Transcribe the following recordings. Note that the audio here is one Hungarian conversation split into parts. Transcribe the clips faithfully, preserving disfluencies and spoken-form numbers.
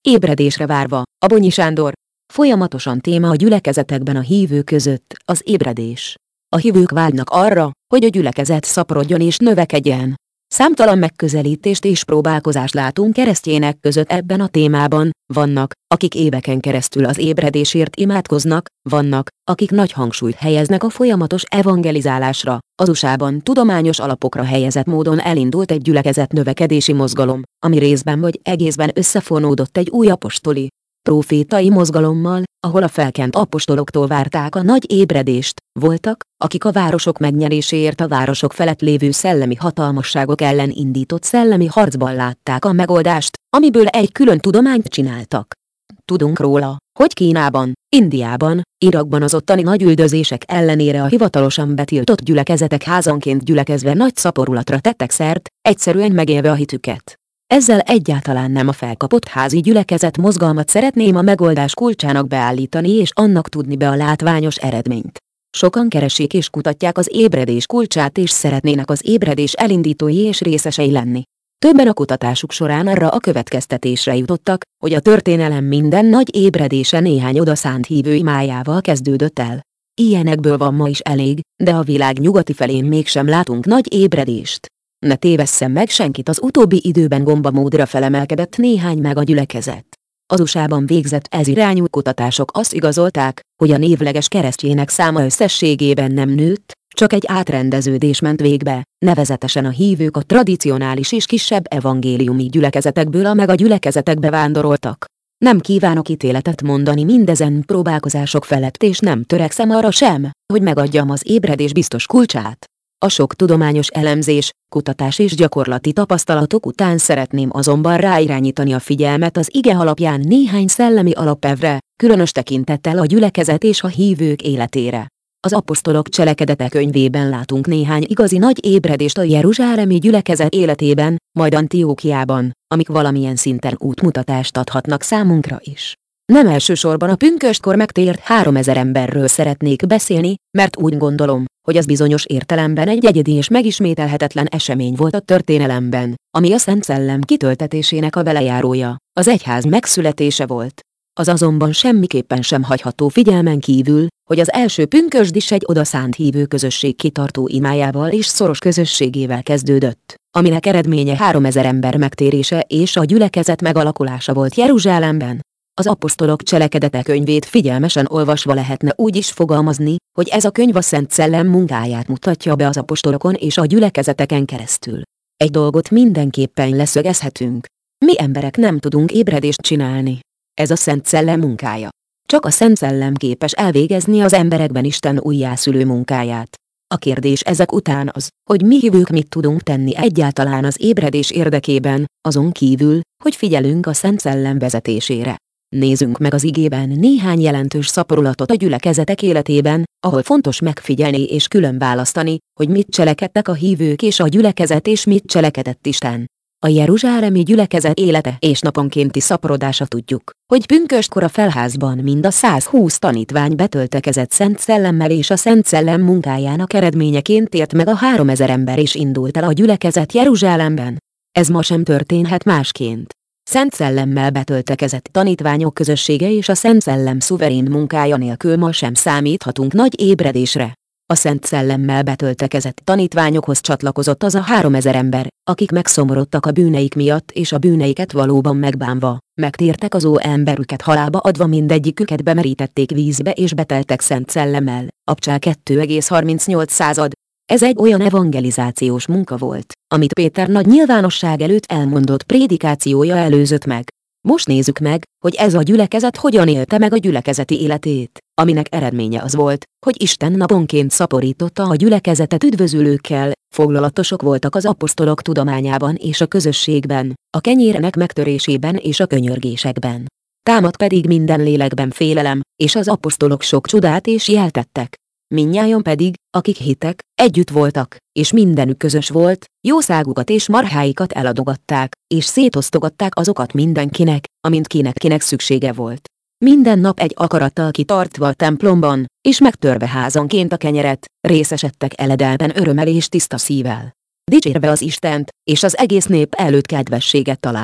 Ébredésre várva, Abonyi Sándor. Folyamatosan téma a gyülekezetekben a hívők között, az ébredés. A hívők vágynak arra, hogy a gyülekezet szaporodjon és növekedjen. Számtalan megközelítést és próbálkozást látunk keresztjének között ebben a témában, vannak, akik éveken keresztül az ébredésért imádkoznak, vannak, akik nagy hangsúlyt helyeznek a folyamatos evangelizálásra. Az u es á-ban tudományos alapokra helyezett módon elindult egy gyülekezet növekedési mozgalom, ami részben vagy egészben összefonódott egy új apostoli, profétai mozgalommal, ahol a felkent apostoloktól várták a nagy ébredést. Voltak, akik a városok megnyeréséért a városok felett lévő szellemi hatalmasságok ellen indított szellemi harcban látták a megoldást, amiből egy külön tudományt csináltak. Tudunk róla, hogy Kínában, Indiában, Irakban az ottani nagy üldözések ellenére a hivatalosan betiltott gyülekezetek házanként gyülekezve nagy szaporulatra tettek szert, egyszerűen megélve a hitüket. Ezzel egyáltalán nem a felkapott házi gyülekezet mozgalmat szeretném a megoldás kulcsának beállítani és annak tudni be a látványos eredményt. Sokan keresik és kutatják az ébredés kulcsát és szeretnének az ébredés elindítói és részesei lenni. Többen a kutatásuk során arra a következtetésre jutottak, hogy a történelem minden nagy ébredése néhány odaszánt hívő imájával kezdődött el. Ilyenekből van ma is elég, de a világ nyugati felén mégsem látunk nagy ébredést. Ne tévesszem meg senkit, az utóbbi időben gombamódra felemelkedett néhány meg a gyülekezet. Az u es á-ban végzett ez irányú kutatások azt igazolták, hogy a névleges keresztjének száma összességében nem nőtt, csak egy átrendeződés ment végbe, nevezetesen a hívők a tradicionális és kisebb evangéliumi gyülekezetekből a mega gyülekezetekbe vándoroltak. Nem kívánok ítéletet mondani mindezen próbálkozások felett és nem törekszem arra sem, hogy megadjam az ébredés biztos kulcsát. A sok tudományos elemzés, kutatás és gyakorlati tapasztalatok után szeretném azonban ráirányítani a figyelmet az ige alapján néhány szellemi alapelvre, különös tekintettel a gyülekezet és a hívők életére. Az apostolok cselekedete könyvében látunk néhány igazi nagy ébredést a jeruzsálemi gyülekezet életében, majd Antiókiában, amik valamilyen szinten útmutatást adhatnak számunkra is. Nem elsősorban a pünköstkor megtért háromezer emberről szeretnék beszélni, mert úgy gondolom, hogy az bizonyos értelemben egy egyedi és megismételhetetlen esemény volt a történelemben, ami a Szent Szellem kitöltetésének a velejárója, az egyház megszületése volt. Az azonban semmiképpen sem hagyható figyelmen kívül, hogy az első pünkösd is egy odaszánt hívő közösség kitartó imájával és szoros közösségével kezdődött, aminek eredménye háromezer ember megtérése és a gyülekezet megalakulása volt Jeruzsálemben. Az apostolok cselekedete könyvét figyelmesen olvasva lehetne úgy is fogalmazni, hogy ez a könyv a Szent Szellem munkáját mutatja be az apostolokon és a gyülekezeteken keresztül. Egy dolgot mindenképpen leszögezhetünk. Mi emberek nem tudunk ébredést csinálni. Ez a Szent Szellem munkája. Csak a Szent Szellem képes elvégezni az emberekben Isten újjászülő munkáját. A kérdés ezek után az, hogy mi hívők mit tudunk tenni egyáltalán az ébredés érdekében, azon kívül, hogy figyelünk a Szent Szellem vezetésére. Nézzünk meg az igében néhány jelentős szaporulatot a gyülekezetek életében, ahol fontos megfigyelni és külön választani, hogy mit cselekedtek a hívők és a gyülekezet és mit cselekedett Isten. A jeruzsálemi gyülekezet élete és naponkénti szaporodása tudjuk, hogy pünköstkor a felházban mind a százhúsz tanítvány betöltekezett Szent Szellemmel és a Szent Szellem munkájának eredményeként tért meg a háromezer ember és indult el a gyülekezet Jeruzsálemben. Ez ma sem történhet másként. Szent Szellemmel betöltekezett tanítványok közössége és a Szent Szellem szuverén munkája nélkül ma sem számíthatunk nagy ébredésre. A Szent Szellemmel betöltekezett tanítványokhoz csatlakozott az a háromezer ember, akik megszomorodtak a bűneik miatt és a bűneiket valóban megbánva, megtértek az ó emberüket halálba adva, mindegyiküket bemerítették vízbe és beteltek Szent Szellemmel. Abcsál kettő egész harmincnyolc század. Ez egy olyan evangelizációs munka volt, amit Péter nagy nyilvánosság előtt elmondott prédikációja előzött meg. Most nézzük meg, hogy ez a gyülekezet hogyan élte meg a gyülekezeti életét, aminek eredménye az volt, hogy Isten naponként szaporította a gyülekezetet üdvözülőkkel, foglalatosok voltak az apostolok tudományában és a közösségben, a kenyérenek megtörésében és a könyörgésekben. Támad pedig minden lélekben félelem, és az apostolok sok csodát és jelt tettek. Mindnyájan pedig, akik hittek, együtt voltak, és mindenük közös volt, jószágukat és marháikat eladogatták, és szétosztogatták azokat mindenkinek, amint kinek-kinek szüksége volt. Minden nap egy akarattal kitartva a templomban, és megtörve házanként a kenyeret, részesedtek eledelben örömmel és tiszta szívvel, dicsérve az Istent, és az egész nép előtt kedvességet találva.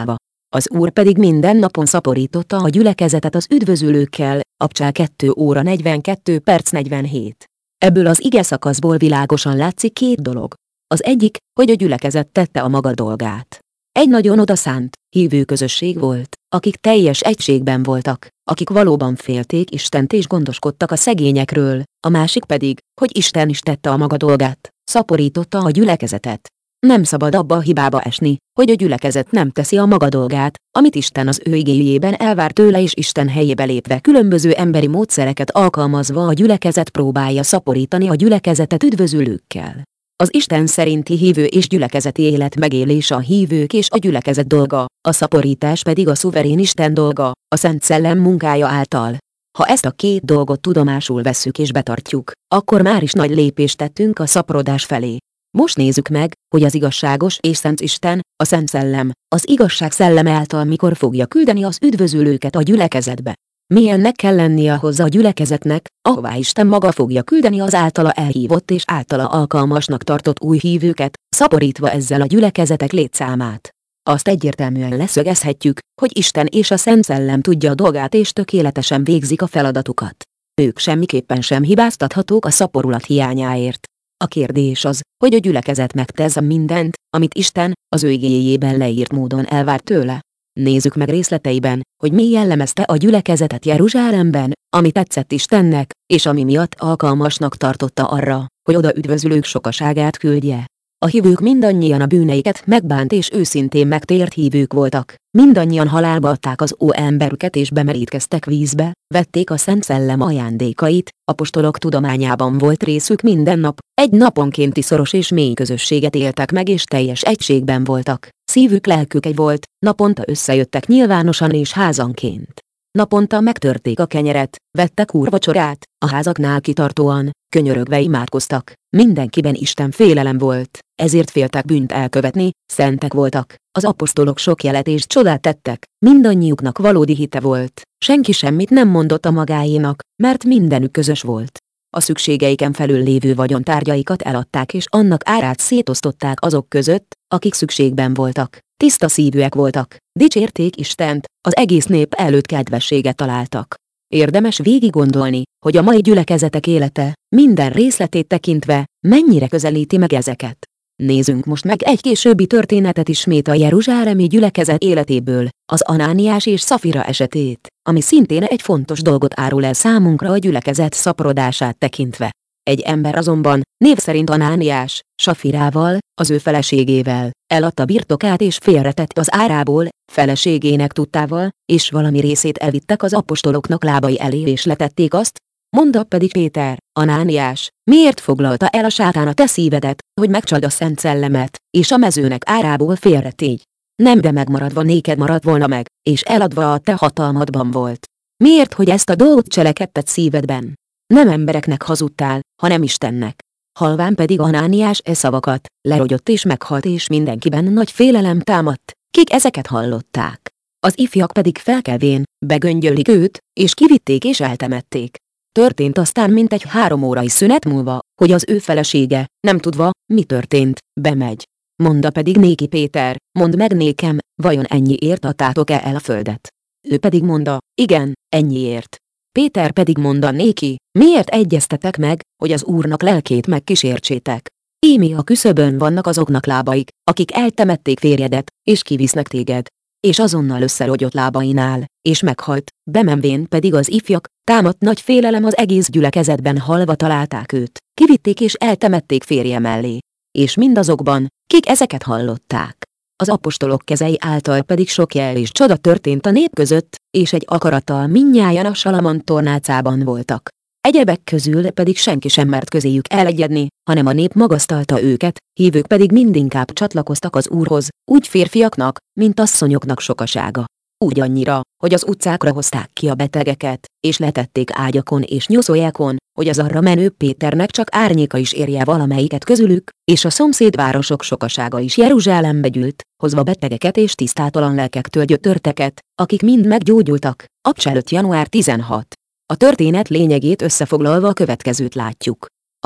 Az úr pedig minden napon szaporította a gyülekezetet az üdvözülőkkel, Abcsá kettő óra negyvenkettő perc negyvenhét. Ebből az ige szakaszból világosan látszik két dolog. Az egyik, hogy a gyülekezet tette a maga dolgát. Egy nagyon odaszánt, hívő közösség volt, akik teljes egységben voltak, akik valóban félték Istent és gondoskodtak a szegényekről, a másik pedig, hogy Isten is tette a maga dolgát, szaporította a gyülekezetet. Nem szabad abba a hibába esni, hogy a gyülekezet nem teszi a maga dolgát, amit Isten az ő igéjében elvár tőle, és Isten helyébe lépve különböző emberi módszereket alkalmazva a gyülekezet próbálja szaporítani a gyülekezetet üdvözülőkkel. Az Isten szerinti hívő és gyülekezeti élet megélése a hívők és a gyülekezet dolga, a szaporítás pedig a szuverén Isten dolga, a Szent Szellem munkája által. Ha ezt a két dolgot tudomásul vesszük és betartjuk, akkor már is nagy lépést tettünk a szaporodás felé. Most nézzük meg, hogy az igazságos és szent Isten, a Szent Szellem, az igazság szelleme által mikor fogja küldeni az üdvözülőket a gyülekezetbe. Milyennek kell lennie hozzá a gyülekezetnek, ahová Isten maga fogja küldeni az általa elhívott és általa alkalmasnak tartott új hívőket, szaporítva ezzel a gyülekezetek létszámát. Azt egyértelműen leszögezhetjük, hogy Isten és a Szent Szellem tudja a dolgát és tökéletesen végzik a feladatukat. Ők semmiképpen sem hibáztathatók a szaporulat hiányáért. A kérdés az, hogy a gyülekezet megtesz mindent, amit Isten, az ő igéjében leírt módon elvár tőle. Nézzük meg részleteiben, hogy mi jellemezte a gyülekezetet Jeruzsálemben, ami tetszett Istennek, és ami miatt alkalmasnak tartotta arra, hogy oda üdvözülők sokaságát küldje. A hívők mindannyian a bűneiket megbánt és őszintén megtért hívők voltak, mindannyian halálba adták az ó emberüket és bemerítkeztek vízbe, vették a Szent Szellem ajándékait, apostolok tudományában volt részük minden nap, egy naponkénti szoros és mély közösséget éltek meg és teljes egységben voltak, szívük lelkük egy volt, naponta összejöttek nyilvánosan és házanként. Naponta megtörték a kenyeret, vettek úrvacsorát, a házaknál kitartóan, könyörögve imádkoztak, mindenkiben Isten félelem volt, ezért féltek bűnt elkövetni, szentek voltak, az apostolok sok jelet és csodát tettek, mindannyiuknak valódi hite volt, senki semmit nem mondott a magáénak, mert mindenük közös volt. A szükségeiken felül lévő vagyontárgyaikat eladták és annak árát szétosztották azok között, akik szükségben voltak. Tiszta szívűek voltak, dicsérték Istent, az egész nép előtt kedvességet találtak. Érdemes végig gondolni, hogy a mai gyülekezetek élete, minden részletét tekintve, mennyire közelíti meg ezeket. Nézzünk most meg egy későbbi történetet ismét a jeruzsálemi gyülekezet életéből, az Anániás és Szafira esetét, ami szintén egy fontos dolgot árul el számunkra a gyülekezet szaporodását tekintve. Egy ember azonban, név szerint Anániás, Safirával, az ő feleségével, eladta birtokát és félretett az árából, feleségének tudtával, és valami részét elvittek az apostoloknak lábai elé és letették azt. Mondta pedig Péter, Anániás, miért foglalta el a sátán a te szívedet, hogy megcsald a Szent Szellemet, és a mezőnek árából félretégy? Nem, de megmaradva néked maradt volna meg, és eladva a te hatalmadban volt. Miért, hogy ezt a dolgot cselekedted szívedben? Nem embereknek hazudtál, hanem Istennek. Halván pedig Anániás e szavakat, lerogyott és meghalt és mindenkiben nagy félelem támadt, kik ezeket hallották. Az ifjak pedig felkelvén, begöngyölik őt, és kivitték és eltemették. Történt aztán mintegy három órai szünet múlva, hogy az ő felesége, nem tudva, mi történt, bemegy. Mondta pedig néki Péter, mondd meg nékem, vajon ennyiért adtátok-e el a földet? Ő pedig mondta, igen, ennyiért. Péter pedig mondta néki, miért egyeztetek meg, hogy az Úrnak lelkét megkísértsétek? Ímé a küszöbön vannak azoknak lábaik, akik eltemették férjedet, és kivisznek téged. És azonnal összerogyott lábainál, és meghalt, bemenvén pedig az ifjak, támadt nagy félelem az egész gyülekezetben, halva találták őt, kivitték és eltemették férje mellé. És mindazokban, kik ezeket hallották. Az apostolok kezei által pedig sok jel és csoda történt a nép között, és egy akarattal mindnyájan a Salamon tornácában voltak. Egyebek közül pedig senki sem mert közéjük elegyedni, hanem a nép magasztalta őket, hívők pedig mindinkább csatlakoztak az Úrhoz, úgy férfiaknak, mint asszonyoknak sokasága. Úgy annyira, hogy az utcákra hozták ki a betegeket, és letették ágyakon és nyoszójákon, hogy az arra menő Péternek csak árnyéka is érje valamelyiket közülük, és a szomszédvárosok sokasága is Jeruzsálembe gyűlt, hozva betegeket és tisztátalan lelkektől gyötörteket, akik mind meggyógyultak. Abcsá öt január tizenhat. A történet lényegét összefoglalva a következőt látjuk.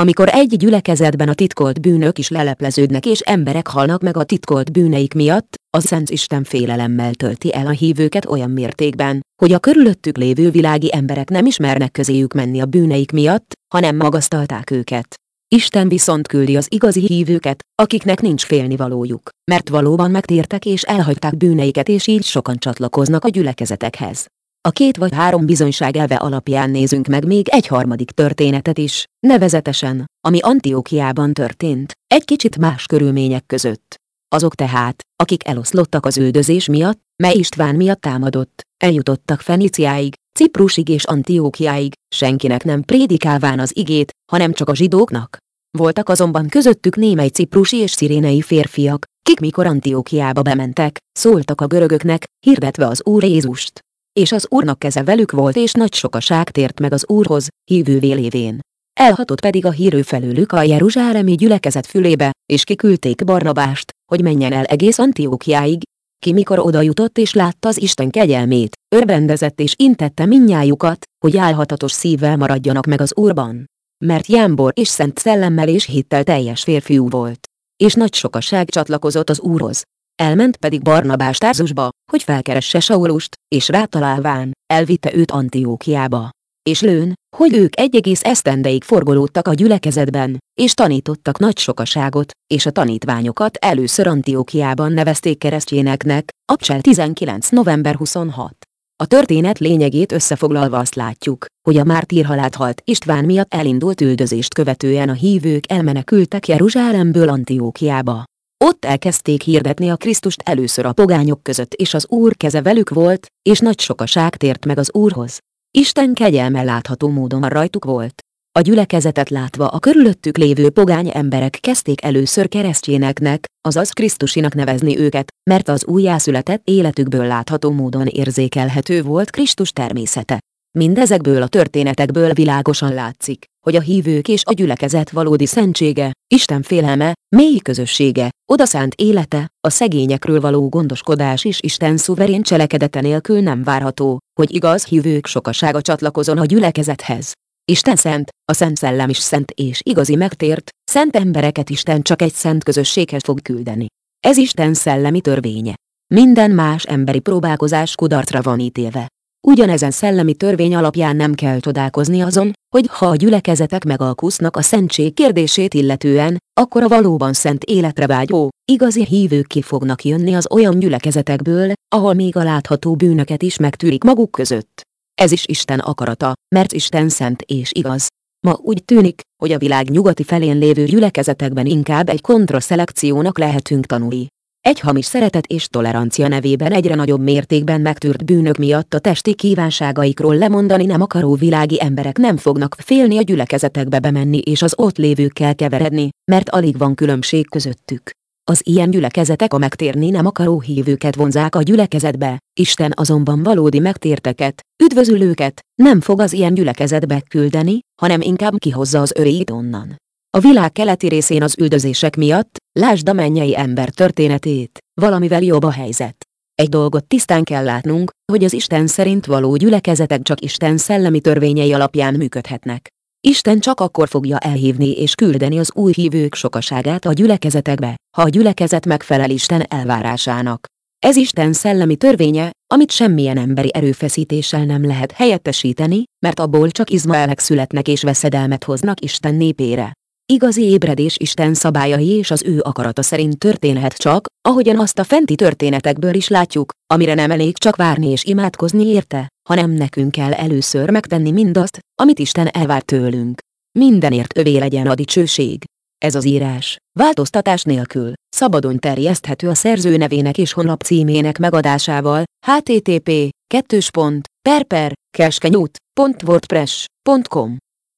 amikor egy gyülekezetben a titkolt bűnök is lelepleződnek és emberek halnak meg a titkolt bűneik miatt, az Szent Isten félelemmel tölti el a hívőket olyan mértékben, hogy a körülöttük lévő világi emberek nem ismernek közéjük menni a bűneik miatt, hanem magasztalták őket. Isten viszont küldi az igazi hívőket, akiknek nincs félnivalójuk, mert valóban megtértek és elhagyták bűneiket, és így sokan csatlakoznak a gyülekezetekhez. A két vagy három bizonyság elve alapján nézünk meg még egy harmadik történetet is, nevezetesen, ami Antiókiában történt, egy kicsit más körülmények között. Azok tehát, akik eloszlottak az üldözés miatt, mely István miatt támadott, eljutottak Feníciáig, Ciprusig és Antiókiáig, senkinek nem prédikálván az igét, hanem csak a zsidóknak. Voltak azonban közöttük némely ciprusi és szirénei férfiak, kik mikor Antiókiába bementek, szóltak a görögöknek, hirdetve az Úr Jézust. És az Úrnak keze velük volt, és nagy sokaság tért meg az Úrhoz, hívővé lévén. Elhatott pedig a hír felőlük a jeruzsálemi gyülekezet fülébe, és kiküldték Barnabást, hogy menjen el egész Antiókiáig. Ki mikor oda jutott és látta az Isten kegyelmét, örvendezett és intette mindnyájukat, hogy álhatatos szívvel maradjanak meg az Úrban. Mert jámbor és szent szellemmel és hittel teljes férfiú volt. És nagy sokaság csatlakozott az Úrhoz. Elment pedig Barnabás Tárzusba, hogy felkeresse Saulust, és rátalálván, elvitte őt Antiókiába. És lőn, hogy ők egy egész esztendeig forgolódtak a gyülekezetben, és tanítottak nagy sokaságot, és a tanítványokat először Antiókiában nevezték keresztjéneknek, Apcsel tizenkilenc november huszonhat. A történet lényegét összefoglalva azt látjuk, hogy a mártírhalált halt István miatt elindult üldözést követően a hívők elmenekültek Jeruzsálemből Antiókiába. Ott elkezdték hirdetni a Krisztust először a pogányok között, és az Úr keze velük volt, és nagy sokaság tért meg az Úrhoz. Isten kegyelme látható módon rajtuk volt. A gyülekezetet látva a körülöttük lévő pogány emberek kezdték először keresztjéneknek, azaz Krisztusinak nevezni őket, mert az újjászületett életükből látható módon érzékelhető volt Krisztus természete. Mindezekből a történetekből világosan látszik, hogy a hívők és a gyülekezet valódi szentsége, Isten félelme, mély közössége, odaszánt élete, a szegényekről való gondoskodás és Isten szuverén cselekedete nélkül nem várható, hogy igaz hívők sokasága csatlakozon a gyülekezethez. Isten szent, a Szent Szellem is szent és igazi megtért, szent embereket Isten csak egy szent közösséghez fog küldeni. Ez Isten szellemi törvénye. Minden más emberi próbálkozás kudarcra van ítélve. Ugyanezen szellemi törvény alapján nem kell csodálkozni azon, hogy ha a gyülekezetek megalkusznak a szentség kérdését illetően, akkor a valóban szent életre vágyó, igazi hívők ki fognak jönni az olyan gyülekezetekből, ahol még a látható bűnöket is megtűrik maguk között. Ez is Isten akarata, mert Isten szent és igaz. Ma úgy tűnik, hogy a világ nyugati felén lévő gyülekezetekben inkább egy kontraszelekciónak lehetünk tanulni. Egy hamis szeretet és tolerancia nevében egyre nagyobb mértékben megtűrt bűnök miatt a testi kívánságaikról lemondani nem akaró világi emberek nem fognak félni a gyülekezetekbe bemenni és az ott lévőkkel keveredni, mert alig van különbség közöttük. Az ilyen gyülekezetek a megtérni nem akaró hívőket vonzák a gyülekezetbe, Isten azonban valódi megtérteket, üdvözülőket nem fog az ilyen gyülekezetbe küldeni, hanem inkább kihozza az öréit onnan. A világ keleti részén az üldözések miatt, lásd a mennyei ember történetét, valamivel jobb a helyzet. Egy dolgot tisztán kell látnunk, hogy az Isten szerint való gyülekezetek csak Isten szellemi törvényei alapján működhetnek. Isten csak akkor fogja elhívni és küldeni az új hívők sokaságát a gyülekezetekbe, ha a gyülekezet megfelel Isten elvárásának. Ez Isten szellemi törvénye, amit semmilyen emberi erőfeszítéssel nem lehet helyettesíteni, mert abból csak Izmaelek születnek és veszedelmet hoznak Isten népére. Igazi ébredés Isten szabályai és az ő akarata szerint történhet csak, ahogyan azt a fenti történetekből is látjuk, amire nem elég csak várni és imádkozni érte, hanem nekünk kell először megtenni mindazt, amit Isten elvár tőlünk. Mindenért övé legyen a dicsőség. Ez az írás, változtatás nélkül, szabadon terjeszthető a szerző nevének és honlap címének megadásával, http kettős pont per per keskenyút pont wordpress pont com